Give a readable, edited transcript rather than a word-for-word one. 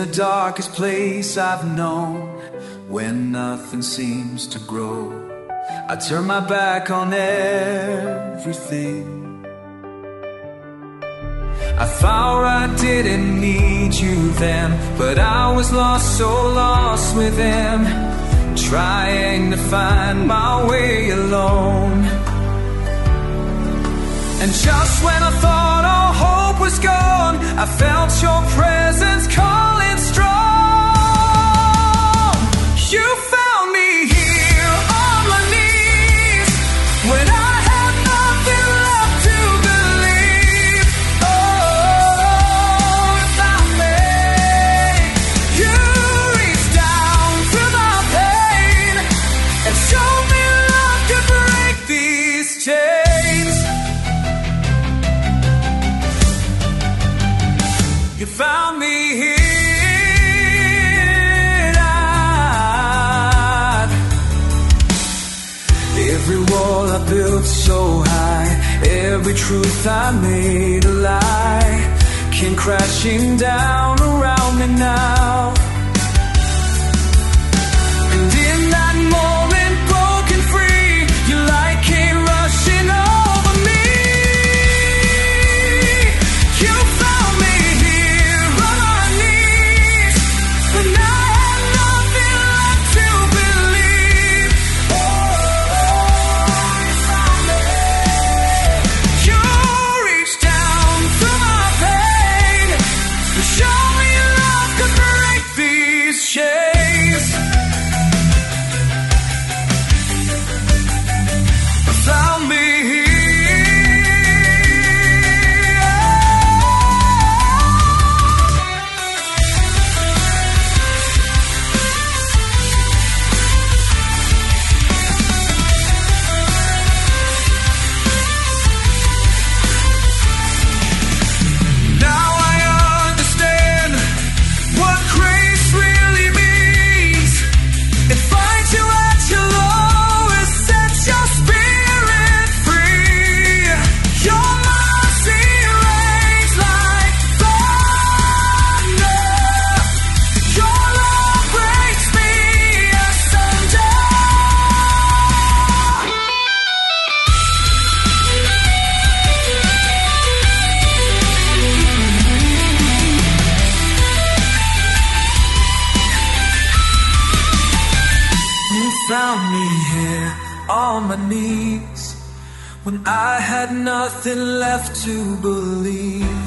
darkest place I've known. When nothing seems to grow, I turn my back on everything. I thought I didn't need you then, but I was lost, so lost within, trying to find my way alone. And just when I thought all hope was gone, I felt your presence calling strong. You found me here on my knees when I had nothing left to believe. Oh, you found me. You reached down through my pain and showed me love could break these chains. You found me here. Every wall I built so high, every truth I made a lie, came crashing down around me now. And in that moment, broken free, your light came rushing over me. You found me here on my knees when I had nothing left to believe. You found me. You reached down through my pain to show me love could break these chains. Found me here. Now I understand what grace really means. It finds you at your lowest, sets your spirit free. Your mercy reigns like thunder. Your love breaks me asunder. You found me here on my knees when I had nothing left to believe.